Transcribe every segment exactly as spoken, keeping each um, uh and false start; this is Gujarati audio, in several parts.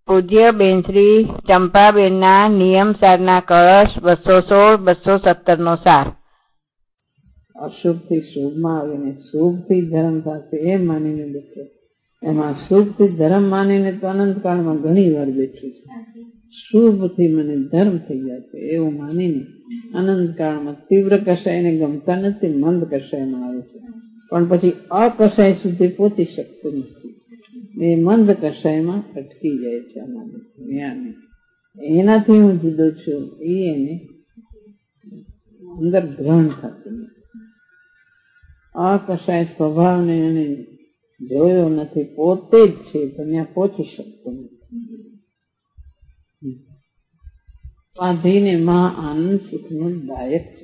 પૂજ્ય બેન શ્રી ચંપાબેનના નિયમ સારના કળશ બસો સોળ બસો સત્તર નો સાર. અશુભ થી શુભમાં આવીને શુભ થી ધર્મ થશે એ માનીને બેઠો, એમાં શુભ થી ધર્મ માનીને તો અનંતકાળમાં ઘણી વાર બેઠું છે. શુભ થી મને ધર્મ થઈ જશે એવું માનીને અનંતકાળમાં તીવ્ર કષાયને ગમતા નથી, મંદ કષાયમાં આવે છે, પણ પછી અકષાય સુધી પહોંચી શકતું નથી. એ મંદ કષાયમાં અટકી જાય છે. અમારે એનાથી હું જુદો છું એ એને અંદર ગ્રહણ થતું નથી. અકષાય સ્વભાવને એને જોયો નથી, પોતે જ છે તો ત્યાં પહોંચી શકતો નથી. ઉપાધિને મહા આનંદ સુખનું દાયક છે.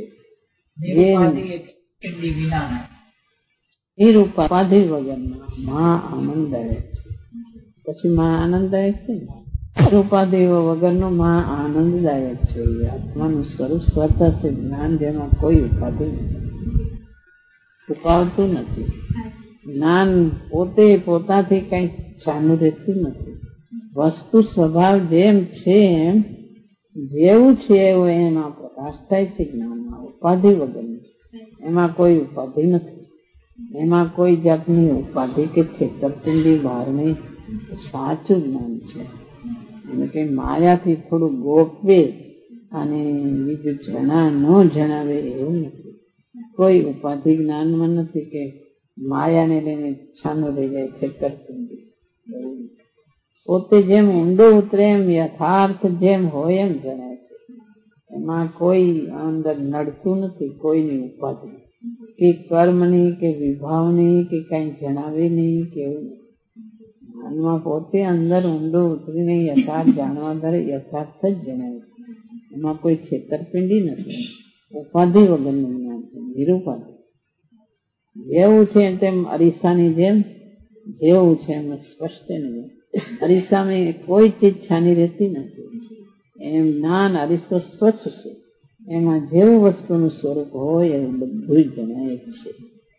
નિરુપાધિ વગરના મહા આનંદદાયક છે. પછી મહા આનંદદાયક છે ને, નિરુપાધિ વગરનો મહા આનંદદાયક છે. આત્માનું સ્વરૂપ સ્વતઃ છે જ્ઞાન, જેમાં કોઈ ઉપાધિ નથી, છુપાવતું નથી. જ્ઞાન પોતે પોતાથી કઈ ચાલુ રહેતું નથી. વસ્તુ સ્વભાવ જેમ છે એમ જેવું છે એવું એમાં પ્રકાશ થાય છે. જ્ઞાનમાં ઉપાધિ વગરનું, એમાં કોઈ ઉપાધિ નથી, એમાં કોઈ જાતની ઉપાધિ કે છેતરપિંડી બહાર નહીં. સાચું જ્ઞાન છે. એટલે કે માયાથી થોડું ગોપવે અને બીજું જણા ન જણાવે એવું નથી. કોઈ ઉપાધિ જ્ઞાનમાં નથી કે માયાને લઈને છાનો રહી જાય, છેતરપિંડી. પોતે જેમ ઊંડો ઉતરે એમ યથાર્થ જેમ હોય એમ જણાય છે. એમાં કોઈ અંદર નડતું નથી, કોઈની ઉપાધિ કે કર્મની કે વિભાવની કે કઈ જણાવે નહીં કે એવું. જ્ઞાનમાં પોતે અંદર ઊંડો ઉતરીને યથાર્થ જાણવા ધરે યથાર્થ જ જણાય છે. એમાં કોઈ છેતરપિંડી નથી. ઉપાધિ વગરનું જ્ઞાન છે, નિરુપાધિ. જેવું છે તેમ અરીસાની જેમ, જેવું છે એમ સ્પષ્ટ નહીં. અરીસામાં કોઈ ચીજ છાની રહેતી નથી. એમ જ્ઞાન અરીસો સ્વચ્છ છે, એમાં જેવું વસ્તુનું સ્વરૂપ હોય એવું બધું જ જણાય છે.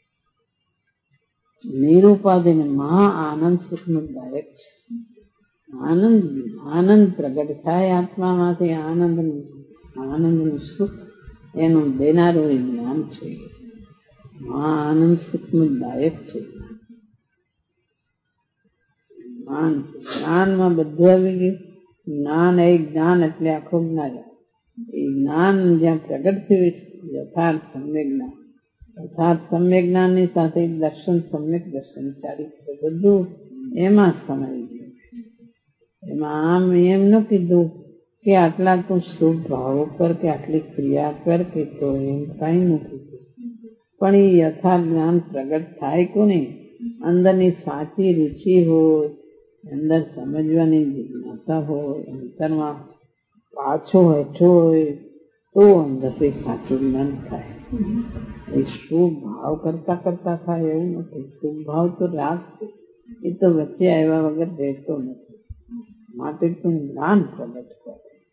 નિરુપાધિને મહા આનંદ સુખનું દાયક છે. આનંદ આનંદ પ્રગટ થાય આત્મામાંથી. આનંદ આનંદનું સુખ એનું દેનારું એ જ્ઞાન છે. મહા આનંદ સુખનું દાયક છે. જ્ઞાન જ્ઞાનમાં બધું આવી ગયું. જ્ઞાન એ જ્ઞાન એટલે આખું જ્ઞાન. એ જ્ઞાન જ્યાં પ્રગટ થયું યથાર્થ સમ્યક જ્ઞાન, યથાર્થ સમ્યક જ્ઞાનની સાથે દર્શન, સમ્યક દર્શન, ચારિત્ર બધું એમાં સમાઈ ગયું. એમાં આમ એમ ન કીધું કે આટલા તું શુભ ભાવો કર કે આટલી ક્રિયા કર કે, તો એમ કઈ નથી. પણ એ યથાર્થ જ્ઞાન પ્રગટ થાય કોને અંદરની સાચી રુચિ હોય, અંદર સમજવાની જિજ્ઞાસા હોય, અંતરમાં પાછો હેઠો હોય તો અંદરથી સાચું જ્ઞાન થાય. એ શુભ ભાવ કરતા કરતા થાય એવું નથી. શુભ ભાવ તો રાગ છે, એ તો વચ્ચે આવ્યા વગર રહેતો નથી. માટે તું જ્ઞાન પ્રગટ કરે.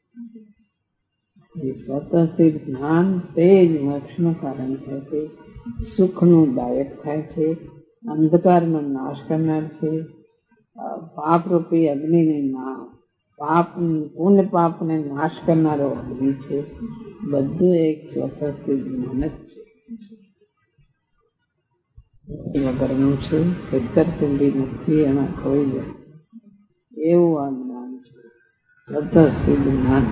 એ સ્વતઃસિદ્ધ જ્ઞાન તે જ મોક્ષનું કારણ થાય છે, સુખનું દાયક થાય છે, અંધકારનો નાશ કરનાર છે, પાપ રૂપી અગ્નિને પાપ પુણ્ય પાપને નાશ કરનારો અગ્નિ છે. બધું એક સ્વતઃસિદ્ધ જ્ઞાન જ છે, વગરનું છે, છેતરપિંડી નથી એમાં કોઈ જ. એવું આ જ્ઞાન છે, સ્વતઃસિદ્ધ જ્ઞાન.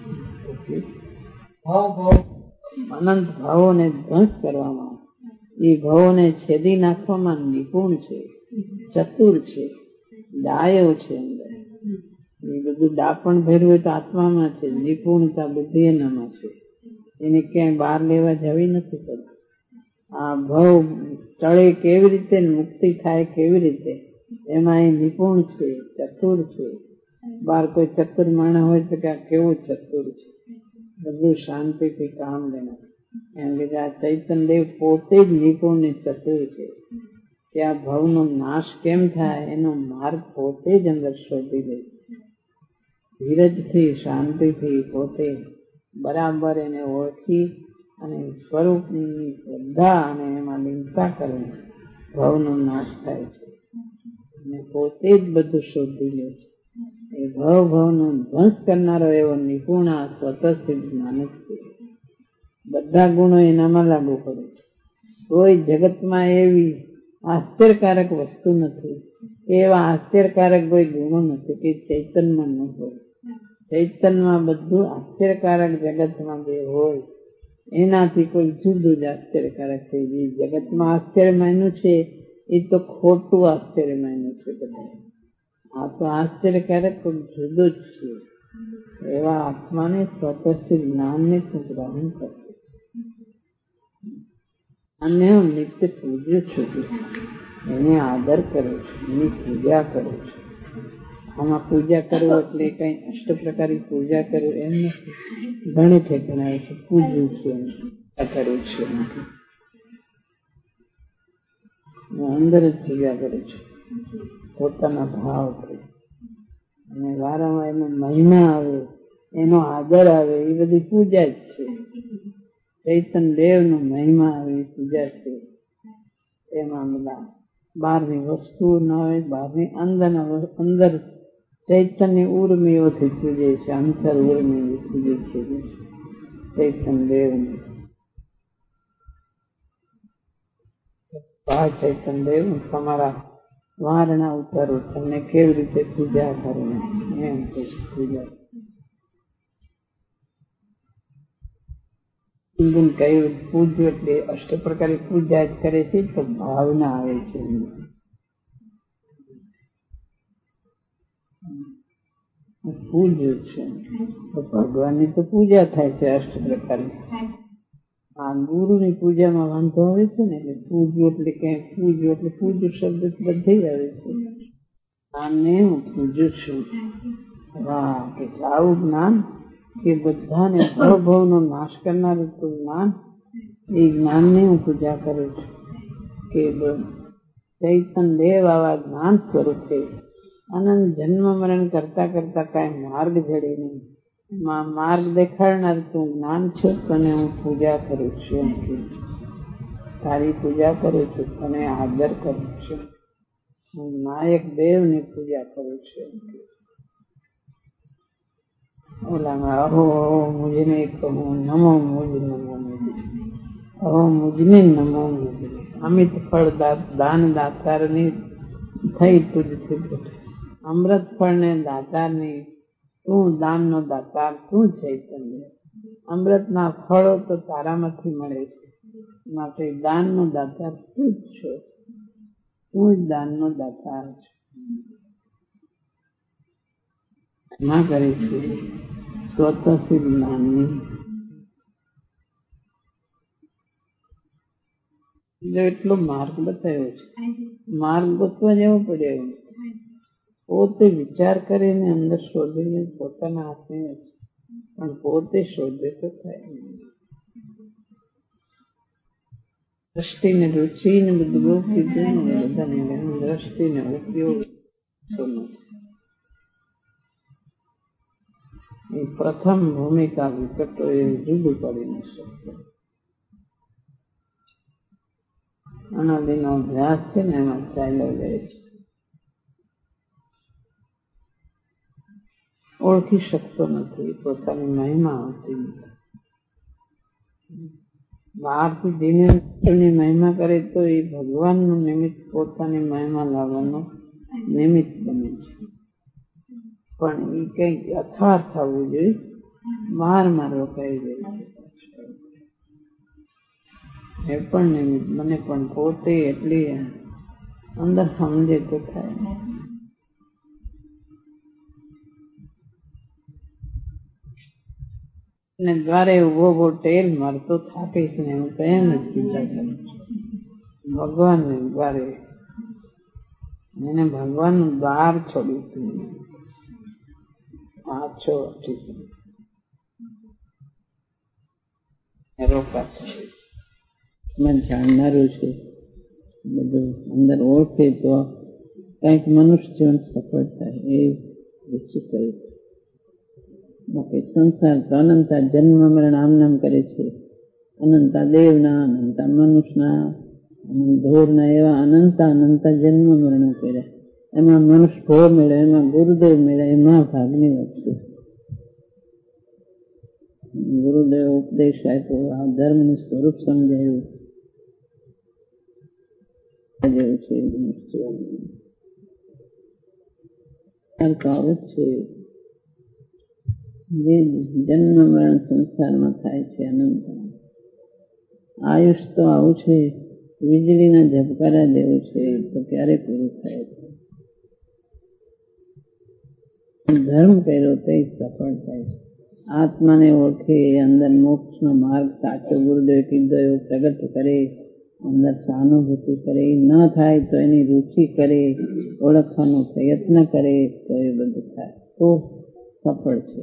અનંત ભાવોને ધ્વંસ કરવામાં, એ ભાવોને છેદી નાખવામાં નિપુણ છે, ચતુર છે, ડાયો છે. અંદર એ બધું દાપણ ભેરવું તો આત્મામાં છે. નિપુણતા બુદ્ધિ એનામાં છે. એને ક્યાંય બહાર લેવા જવી નથી પડતી. આ ભવ ટળે કેવી રીતે, મુક્તિ થાય કેવી રીતે, એમાં એ નિપુણ છે, ચતુર છે. બહાર કોઈ ચતુર માણસ હોય તો કે આ કેવું ચતુર છે. બધું શાંતિથી કામ લેનાર. એમ કે આ ચૈતનદેવ પોતે જ નિપુણ ને ચતુર છે. કે આ ભવનો નાશ કેમ થાય એનો માર્ગ પોતે જ અંદર શોધી લે. ધીરજથી, શાંતિથી પોતે બરાબર એને ઓળખી અને સ્વરૂપની શ્રદ્ધા અને એમાં લીનતા કરીને ભવનો નાશ થાય છે. અને પોતે જ બધું શોધી લે છે. એ ભવ ભવનો ધ્વંસ કરનારો એવો નિપુણ આ સ્વતઃસિદ્ધ જ્ઞાન જ છે. બધા ગુણો એનામાં લાગુ પડે છે. કોઈ જગતમાં એવી આશ્ચર્યકારક વસ્તુ નથી, એવા આશ્ચર્યકારક કોઈ ગુણો નથી કે ચૈતન્યમાં ન હોય. ચૈતન્યમાં બધું આશ્ચર્યકારક જગતમાં જે હોય એનાથી કોઈ જુદું જ આશ્ચર્યકારક છે. જે જગતમાં આશ્ચર્ય માન્યું છે એ તો ખોટું આશ્ચર્ય માન્યું છે બધા. આ તો આશ્ચર્યકારક કોઈ જુદું જ છે. એવા આત્માને સ્વતઃસિદ્ધ જ્ઞાનને તું ગ્રહણ કરશે. અને હું નિત્ય પૂજ્ય છું, એને આદર કરું છું, એની પૂજા કરું છું. આમાં પૂજા કરવું એટલે કઈ અષ્ટ પ્રકારની પૂજા કરવું એમ નથી. ઘણી ઠેકાણે છે પૂજ્યું છે, કરું છું, અંદર જ પૂજા કરું છું પોતાના ભાવથી. અને વારંવાર એનો મહિમા આવે, એનો આદર આવે, એ બધી પૂજા જ છે. ચૈતન્ય દેવ નો મહિમા આવે એ પૂજા છે. એમાં બધા બહારની વસ્તુઓ ન હોય, બહારની અંદરના અંદર ચૈતન્ય ઉર્મિઓથી પૂજે છે, અંતર ઉર્મિ પૂજે છે ચૈતન્ય દેવને. આ ચૈતન્ય દેવ તમારા વારણા ઉતારો, તમને કેવી રીતે પૂજા કરવી એમ પૂજા કહ્યું. પૂજ્ય એટલે અષ્ટ પ્રકારની પૂજા જ કરે છે તો ભાવના આવે છે. પૂજ્ય છે તો ભગવાનની તો પૂજા થાય છે અષ્ટ પ્રકારની. આ ગુરુની પૂજામાં વાંધો આવે છે ને, એટલે પૂજ્ય એટલે ક્યાંય પૂજ્ય એટલે પૂજ્ય શબ્દ બધે આવે છે. આને હું પૂજ્ય છું. વાહ, કે આવું જ્ઞાન કે બધાને ભવ ભવનો નાશ કરનારું જ્ઞાન, એ જ્ઞાનને હું પૂજા કરું છું. કે ચૈતન્ય દેવ આવા જ્ઞાન સ્વરૂપે અનંત જન્મ મરણ કરતા કરતા કાંઈ માર્ગ જડે નહીં, માર્ગ દેખાડનાર તું જ્ઞાન છે, તને હું પૂજા કરું છું. તારી પૂજા કરું છું, તને આદર કરું છું. હું નાયક દેવની પૂજા કરું છું. ઓલામાં અહો મુજને કહું નમો મુજ નમો મુજ, અહો મુજને નમો મુજ. અમિત ફળ દાન દાતારની થઈ તુજથી, અમૃત ફળ ને દાતારની તું દાનનો દાતાર, તું ચૈતન્ય. અમૃતના ફળો તો તારામાંથી મળે છે, માટે દાનનો દાતાર તું જ છો. તું જ દાનનો દાતાર છે. ના કરે છે સ્વતઃસિદ્ધ જ્ઞાનની. એટલો માર્ગ બતાવ્યો છે. માર્ગ ગોતવા જવો પડે એવું. પોતે વિચાર કરીને અંદર શોધીને પોતાના હાથની, પણ પોતે શોધે તો થાય. દ્રષ્ટિને રુચિ ને બધું બહુ કીધું ને બધાને, દ્રષ્ટિને ઉપયોગ એ પ્રથમ ભૂમિકા વિકટો એ જુદું પડી ન શકતો. અનાદિનો અભ્યાસ છે ને એમાં ચાલ્યો જાય છે. ઓળખી શકતો નથી, પોતાની મહિમા આવતી નથી. બહારથી દિનેશની મહિમા કરે તો એ ભગવાનનું નિમિત્ત, પોતાની મહિમા લાવવાનું નિમિત્ત બને છે. પણ એ કઈક અથાર થવું જોઈએ, માર મારવો કહી જાય છે. એ પણ નિમિત્ત મને, પણ પોતે એટલી અંદર સમજે તો થાય. ને દ્વારે ઉભો ઉભો ટેલ મારતો થાકીશ ને હું તો એમ જ ચિંતા કરું છું. ભગવાન ને દ્વારે એને ભગવાનનું દ્વાર છોડ્યું છે. પાછો રોકા મેં જાણનારું છે બધું અંદર ઓળખે તો કઈક મનુષ્ય જીવન સફળ થાય એ રુચિ કરે છે. બાકી સંસાર તો અનંતા જન્મ મરણ આમ નામ કરે છે. અનંતા દેવના, અનંતા મનુષ્યના, ધોરના, એવા અનંતા અનંતા જન્મ મરણો કર્યા. એમાં મનુષ્ય ભોગ મળે, એમાં ગુરુદેવ મળે, એમાં ભાગની વચ્ચે ગુરુદેવ ઉપદેશ આપ્યો, આ ધર્મનું સ્વરૂપ સમજાયું જેવું છે. આવું છે જે જન્મ મરણ સંસારમાં થાય છે અનંત. આયુષ તો આવું છે, વીજળીના ઝબકારા જેવું છે, તો ક્યારે પૂરું થાય છે. ધર્મ કર્યો તે સફળ થાય છે. આત્માને ઓળખે, અંદર મોક્ષનો માર્ગ સાચો ગુરુદેવ કીધો એવો પ્રગટ કરે, અંદર સહાનુભૂતિ કરે, ન થાય તો એની રુચિ કરે, ઓળખવાનો પ્રયત્ન કરે, તો એ બધું થાય, તો સફળ છે.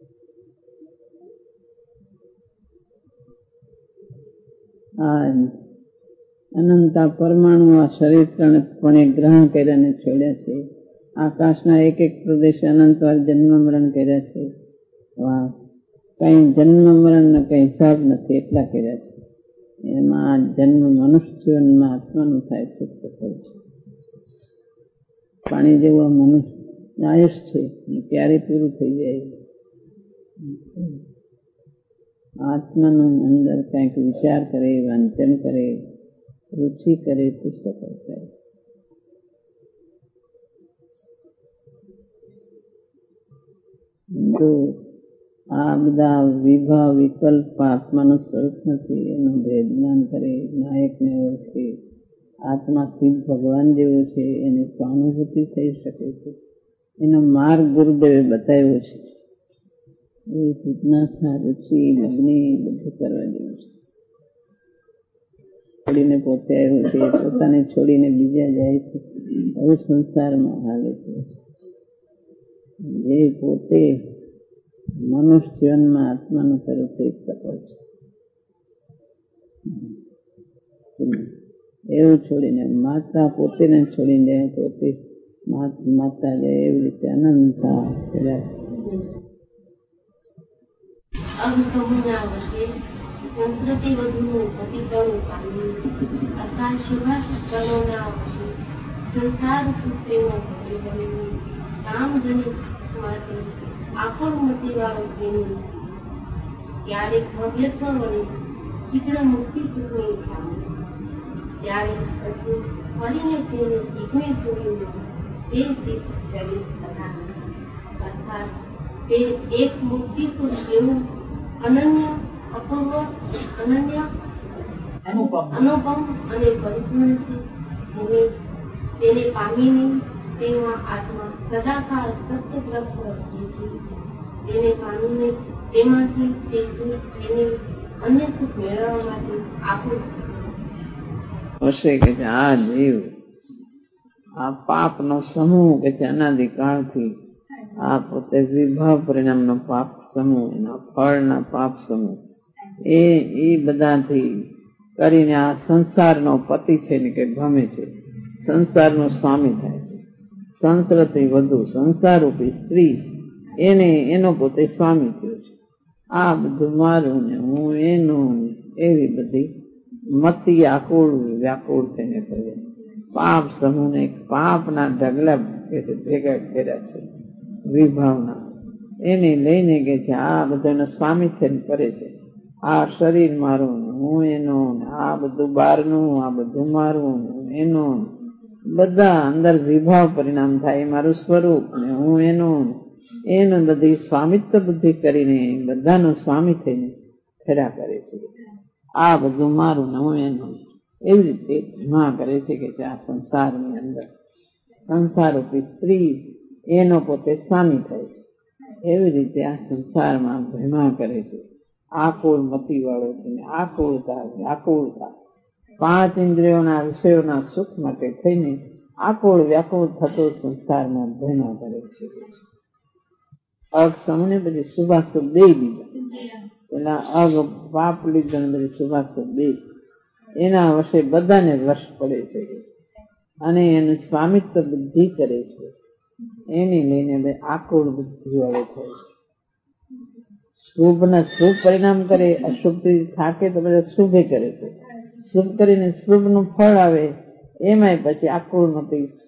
આ અનંતા પરમાણુ આ શરીર ત્રણપણે ગ્રહણ કર્યાને છોડ્યા છે. આકાશના એક એક પ્રદેશે અનંતવાર જન્મ મરણ કર્યા છે. કઈ જન્મ મરણ ને કઈ હિસાબ નથી, એટલા કર્યા છે. એમાં જન્મ મનુષ્ય જીવનમાં આત્માનું થાય છે, સફળ છે. પાણી જેવું મનુષ્ય આયુષ છે, ક્યારે પૂરું થઈ જાય. આત્માનું અંદર કંઈક વિચાર કરે, વાંચન કરે, રુચિ કરે, તો સફળ થાય. તો આ બધા વિભાવ વિકલ્પ આત્માનું સ્વરૂપ નથી, એનું ભેદ જ્ઞાન કરે, નાયકને ઓળખે, આત્મા સિદ્ધ ભગવાન જેવો છે, એની સહાનુભૂતિ થઈ શકે છે. એનો માર્ગ ગુરુદેવે બતાવ્યો છે. એ જિજ્ઞાસા, રુચિ, લગ્ની બધું કરવા જેવું છે. છોડીને પોતે આવ્યો છે, પોતાને છોડીને બીજા જાય છે, એવું સંસારમાં હાલે છે. જે પોતે મનુષ્ય જીવનમાં આત્માનું કર્યું તે સફળ છે. એવું છોડીને માતા પોતે ને છોડીને પોતે માતા જાય, એવી રીતે અનંત સંસ્કૃતિ વધુ પતિતોનું પામી અર્થાત શુભાશુભના વશે સંસાર પુત્રીનો પતિ બની કામજની માટે આકળ મતીવાળો તેની ક્યારેક ભવ્યત્વ વળી શીઘ્ર મુક્તિ સુખની પામી, ત્યારે પછી ફરીને તેને જીગણી જોડીને તે સિદ્ધ કરી શકાય. અર્થાત તે એક મુક્તિ સુખ જેવું અનન્ય, અપૂર્વ, અનન્ય, અનુપમ અને પરિપૂર્ણ છે. હવે તેને પામીને તેમાં આત્મા સદાકાળ સત્યગ્રસ્ત રહે છે. તેને પામીને તેમાંથી તે સુખ તેને અન્ય સુખ મેળવવા માટે આપણું હશે કે આ જીવ આ પાપ નો સમૂહ કે છે અનાદિકાળથી, આ પોતે વિભાવ પરિણામનો પાપ સમૂહ, એના ફળના પાપ સમૂહ, એ એ બધાથી કરીને આ સંસારનો પતિ છે ને કે ભમે છે, સંસારનો સ્વામી થાય છે. સંસારથી વધુ સંસાર રૂપી સ્ત્રી એને એનો પોતે સ્વામી થયો છે. આ બધું મારું ને હું એનું, એવી બધી મતિ આકુળ વ્યાકુળ થઈને કરે. પાપ સમૂહને પાપના ઢગલા ભેગા કર્યા છે વિભાવના, એને લઈને કે છે આ બધાનો સ્વામી થઈને કરે છે. આ શરીર મારું, હું એનું, આ બધું બહારનું, આ બધું મારું એનું, બધા અંદર વિભાવ પરિણામ થાય. મારું સ્વરૂપ ને હું એનું, એનું બધી સ્વામિત્વ બુદ્ધિ કરીને બધાનું સ્વામી થઈને ખરા કરે છે. આ બધું મારું ને હું એનું, એવી રીતે ભ્રમા કરે છે કે આ સંસારની અંદર સંસાર રૂપી સ્ત્રી એનો પોતે સ્વામી થાય છે. એવી રીતે આ સંસારમાં ભ્રમા કરે છે. આકુળ મતી વાળો છે, આકુળતા વ્યાકુળતા પાંચ ઇન્દ્રિયોના વિષયોના સુખ માટે થઈને આકુળ વ્યાકુળ થતો સંસારમાં ભ્રમા કરે છે. અગ સમૂહ પછી શુભાશુભ બે બીજા, પેલા અગ પાપ લીધો ને પછી શુભાશુભ બે, એના વશે બધાને વશ પડે છે અને એનું સ્વામિત્વ બુદ્ધિ કરે છે. એની લઈને આકુળ બુદ્ધિ વાળો થાય છે. શુભ ના શુભ પરિણામ કરે, અશુભ થાકે તો બધા શુભે કરે છે. શુભ કરીને શુભ નું ફળ આવે, એમાંય પછી આકુળ મતી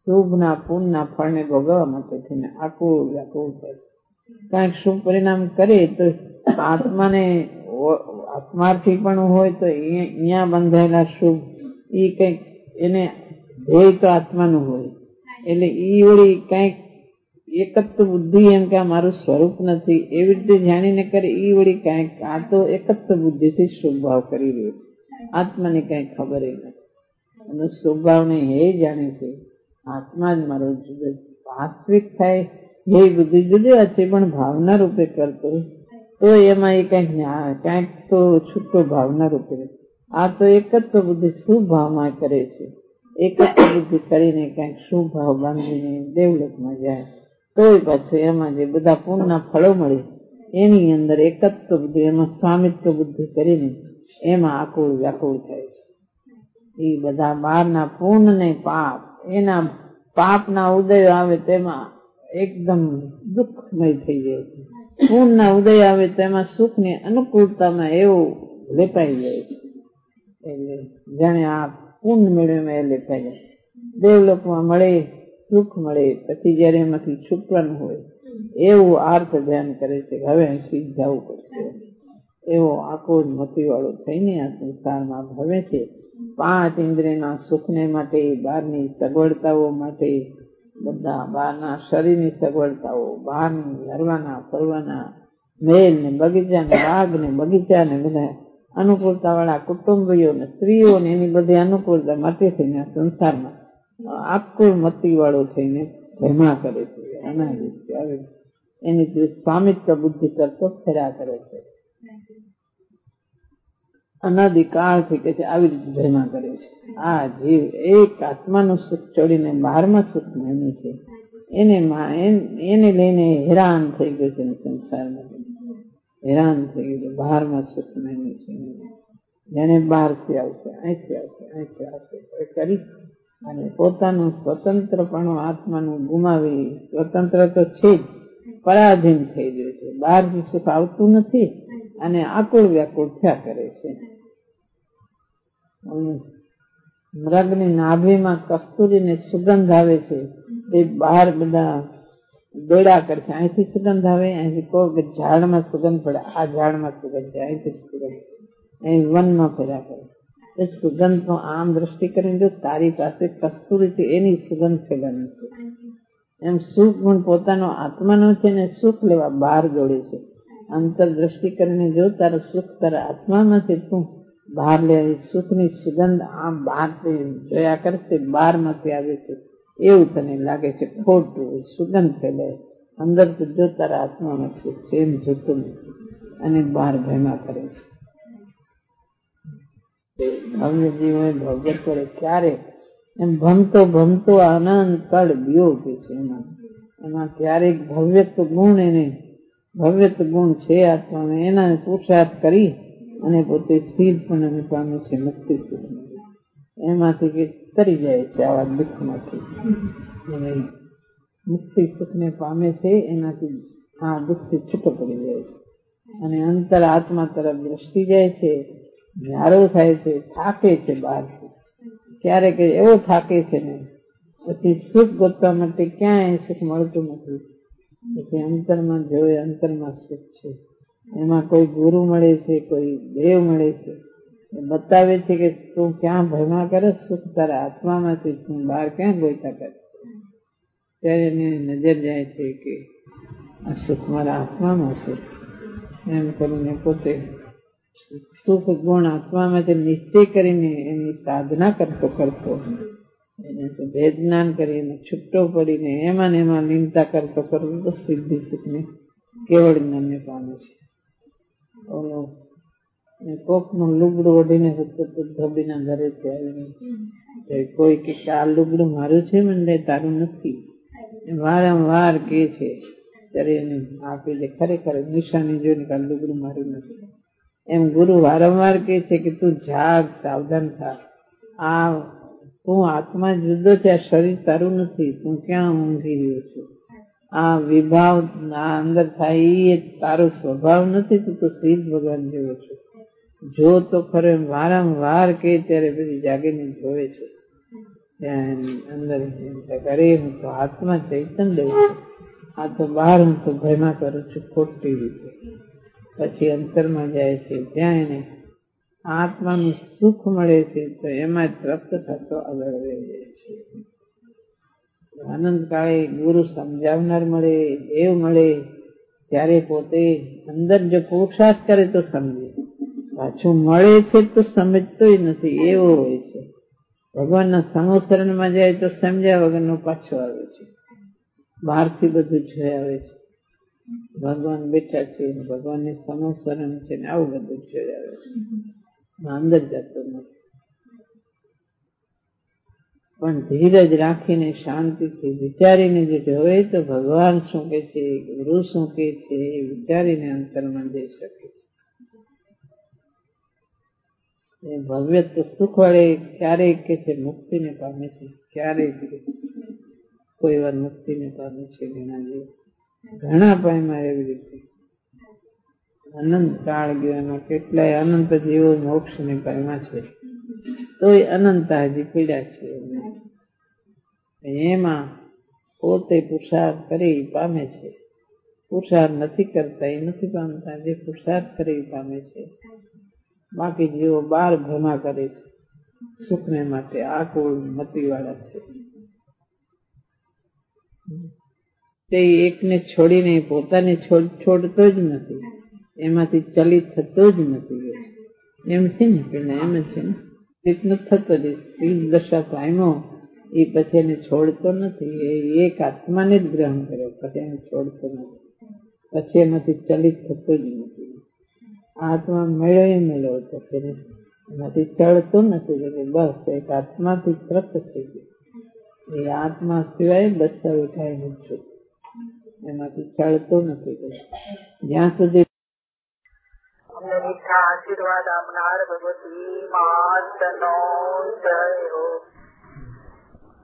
શુભના પુણ્યના ફળને ભોગવવા માટે થઈને આકુળ વ્યાકુળ થાય. કાંઈક શુભ પરિણામ કરે તો આત્માને આત્માર્થી પણ હોય તો અહીંયા બંધાયેલા શુભ એ કંઈક એને ધ્યેય તો આત્માનું હોય એટલે ઈ વળી કંઈક એકત્વ બુદ્ધિ એમ કે આ મારું સ્વરૂપ નથી એવી રીતે જાણીને કરે ઈ વળી કંઈક આ તો એકત્વ બુદ્ધિથી શુભ ભાવ કરી રહ્યો છે. આત્માને કઈ ખબર નથી અને સ્વભાવને એ જાણે છે આત્મા જ મારો જુદો વાસ્તવિક થાય એ બુદ્ધિ જુદી વાત છે પણ ભાવના રૂપે કરતો તો એમાં એ કઈક ક્યાંક તો છૂટો ભાવના રૂપે. આ તો એકત્વ બુદ્ધિ શુભ ભાવમાં કરે છે. એકત્વ બુદ્ધિ કરીને કઈક શુભ ભાવ બાંધીને દેવલોકમાં જાય તોય પાછું એમાં જે બધા પૂર્ણના ફળો મળે એની અંદર એકત્વ બુદ્ધિ એમાં સ્વામિત્વ બુદ્ધિ કરીને એમાં આકુળ વ્યાકુળ થાય છે. એ બધા બહારના પૂર્ણ ને પાપ એના પાપના ઉદય આવે તેમાં એકદમ દુઃખમય થઈ જાય છે. પૂર્ણના ઉદય આવે તેમાં સુખની અનુકૂળતામાં એવું લેપાઈ જાય છે. એટલે જાણે આ પૂર્ણ મેળવે એ લેપાઈ જાય. દેવલોકમાં મળે સુખ મળે પછી જયારે એમાંથી છૂટવાનું હોય એવું આર્થ ધ્યાન કરે છે હવે અહીંથી જવું પડશે એવો આકુળ મતી વાળો થઈને આ સંસારમાં ભવે છે. પાંચ ઇન્દ્રિયના સુખને માટે બહારની સગવડતાઓ માટે બધા બહારના શરીરની સગવડતાઓ બહારની હરવાના ફરવાના મેલ ને બગીચા ને બાગ ને બગીચા ને બધા અનુકૂળતા વાળા કુટુંબીઓ ને સ્ત્રીઓ ને એની બધી અનુકૂળતા માટે થઈને સંસારમાં આકુળ મતી વાળો થઈને ભેમા કરે છે. અનાદિ આવે એની સ્વામિત્વ બુદ્ધિ કરતો ફેરા કરે છે. અનાદિકાળથી કે છે આવી રીતે ભેમા કરે છે. આ જીવ એક આત્માનું સુખ છોડીને બહારમાં સુખ મેળવે છે એને એને લઈને હેરાન થઈ ગયો છે. સંસારમાં હેરાન થઈ ગયું બહારમાં સુખ મેળવે છે. જેને બહારથી આવશે અહીંથી આવશે અહીંથી આવશે કરી અને પોતાનું સ્વતંત્રપણું આત્માનું ગુમાવી સ્વતંત્ર તો છે જ પરાધીન થઈ ગયું છે. બહારથી સુખ આવતું નથી અને આકુળ વ્યાકુળ થયા કરે છે. મૃગની નાભીમાં કસ્તુરીને સુગંધ આવે છે તે બહાર બધા દોડા કરશે અહીંથી સુગંધ આવે અહીંથી કહો કે ઝાડમાં સુગંધ પડે આ ઝાડમાં સુગંધ છે અહીંથી સુગંધ અહીં વનમાં ફેરા કરે એ સુગંધ નો આમ દ્રષ્ટિ કરીને જો તારી પાસે કસ્તુરી છે એની સુગંધ ફેલાની છે એમ સુખ ગુણ પોતાનો આત્માનો છે ને સુખ લેવા બહાર દોડે છે. અંતર દ્રષ્ટિ કરીને જો તારું સુખ તારા આત્મામાંથી તું બહાર લે સુખની સુગંધ આમ બહાર જોયા કરશે બહાર માંથી આવે છે એવું તને લાગે છે ખોટું સુગંધ ફેલે અંદર તો જો તારા આત્મામાં સુખ છે એમ જોતું નથી અને બહાર ભેમા કરે છે. ભવ્ય જીવ ભગવત કરે ક્યારે એમ ભમતો ભમતો આનંદ કળ બીઓ કે છે એમાં એમાં ક્યારેક ભવ્યત્વ ગુણ એને ભવ્યત્વ ગુણ છે આત્મામાં એના પુરુષાર્થ કરી અને પોતે સિદ્ધ પણ પામે છે મુક્તિ સુખ એમાંથી કે તરી જાય છે આવા દુઃખમાંથી અને મુક્તિ સુખને પામે છે એનાથી આ દુઃખથી છૂટો પડી જાય છે અને અંતર આત્મા તરફ દ્રષ્ટિ જાય છે ન્યારો થાય છે થાકે છે બહારથી ક્યારેક એવો થાકે છે ને પછી સુખ ગોતવા માટે ક્યાંય સુખ મળતું નથી પછી અંતરમાં જોયે અંતરમાં સુખ છે એમાં કોઈ ગુરુ મળે છે કોઈ દેવ મળે છે બતાવે છે કે તું ક્યાં ભયમાં કરે સુખ તારા આત્મામાંથી તું બહાર ક્યાં ગોઈતા કરે ત્યારે એની નજર જાય છે કે આ સુખ મારા આત્મામાં છે એમ કરીને પોતે સુખ ગુણ આત્મામાંથી નિશ્ચય કરીને એની સાધના કરતો કરતો એને ભેદ જ્ઞાન કરીને છૂટો પડીને એમાં ને એમાં લીનતા કરતો કરતો તો સિદ્ધિ સુખને કેવળ જ્ઞાનને પામે છે. ઓલો કોક નું લુગડું ઓઢીને ધબીના ઘરેથી આવીને કોઈ કે આ લુગડું મારું છે મને તારું નથી વારંવાર કે છે ત્યારે એને આપી દે ખરેખર નિશાની જોઈને કે આ લુગડું મારું નથી એમ ગુરુ વારંવાર કે છે કે તું જાગ સાવધાન થા આ તું આત્મા જુદો છે આ શરીર તારું નથી તું ક્યાં ઊંઘી રહ્યો છું આ વિભાવ આ અંદર થાય એ તારો સ્વભાવ નથી તું તો સિદ્ધ ભગવાન જેવો છો જો તો ખરે વારંવાર કે ત્યારે પછી જાગીને જોવે છે ત્યાં અંદર અરે હું તો આત્મા ચૈતન્ય દઉં છું, આ તો બહાર હું તો ભયમાં કરું છું ખોટી રીતે. પછી અંતરમાં જાય છે, ત્યાં એને આત્માનું સુખ મળે છે તો એમાં તૃપ્ત થતો આગળ વહી જાય છે. આનંદ કાળે ગુરુ સમજાવનાર મળે, દેવ મળે, ત્યારે પોતે અંદર જો પુરુષાર્થ કરે તો સમજે, પાછું મળે છે તો સમજતો નથી એવો હોય છે. ભગવાનના સમોસરણમાં જાય તો સમજ્યા વગરનું પાછું આવે છે, બહારથી બધું જોઈ આવે છે. ભગવાન બેઠા છે, ભગવાનની સમોસરણ છે ને આવું બધું જોઈ આવે છે, અંદર જતો નથી. પણ ધીરજ રાખીને શાંતિથી વિચારીને જે જોવે તો ભગવાન શું કે છે, ગુરુ શું કે છે એ વિચારીને અંતરમાં જઈ શકે. એ ભવ્ય તો સુખ વડે ક્યારેક કે છે મુક્તિને પામે છે, ક્યારેક કોઈ વાર મુક્તિને પામે છે, ઘણા જીવ ઘણા પામ્યા એવી રીતે. અનંત કાળ ગયો, એમાં કેટલાય અનંત જીવો મોક્ષને પામ્યા છે, તોય અનંત હજી પીડા છે. એમાં પોતે પુરુષાર્થ કરી પામે છે, પુરુષાર્થ નથી કરતા એ નથી પામતા, જે પુરુષાર્થ કરી પામે છે. બાકી જીવો બાર ભ્રમા કરે છે સુખને માટે, આકુળ મતીવાળા છે. તે એકને છોડીને પોતાને છોડ છોડતો જ નથી, એમાંથી ચલિત થતો જ નથી. એમ છે ને પેલા એમ જ છે ને, ચલિત નથી થતો જ, દશા પામ્યો એ પછી એને છોડતો નથી. એ એક આત્માને જ ગ્રહણ કર્યો, પછી એને છોડતો નથી, પછી એમાંથી ચલિત થતો જ નથી. આત્મા મેળો એ મેળો પછી એમાંથી ચડતો નથી, એટલે બસ એક આત્માથી તૃપ્ત થઈ ગયો. એ આત્મા સિવાય બસતા ઉઠાય નથી, એમાંથી ચડતો નથી. જ્યાં સુધી આશીર્વાદ આપનાર ભગવતી માતનો